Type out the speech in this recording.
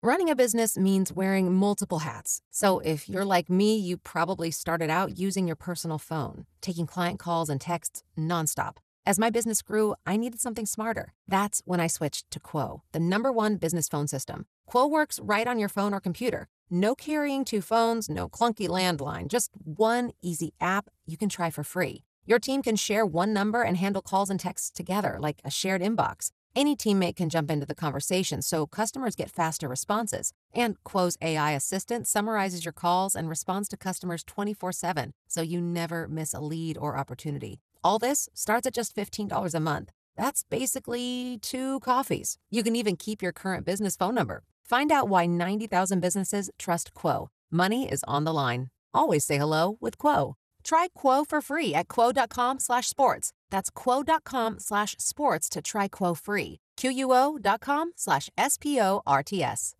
Running a business means wearing multiple hats. So if you're like me, you probably started out using your personal phone, taking client calls and texts nonstop. As my business grew, I needed something smarter. That's when I switched to Quo, the #1 business phone system. Quo works right on your phone or computer. No carrying two phones, no clunky landline, just one easy app you can try for free. Your team can share one number and handle calls and texts together like a shared inbox. Any teammate can jump into the conversation so customers get faster responses. And Quo's AI assistant summarizes your calls and responds to customers 24/7, so you never miss a lead or opportunity. All this starts at just $15 a month. That's basically 2 coffees. You can even keep your current business phone number. Find out why 90,000 businesses trust Quo. Money is on the line. Always say hello with Quo. Try Quo for free at quo.com/sports. That's quo.com/sports to try Quo free. QUO.com/SPORTS.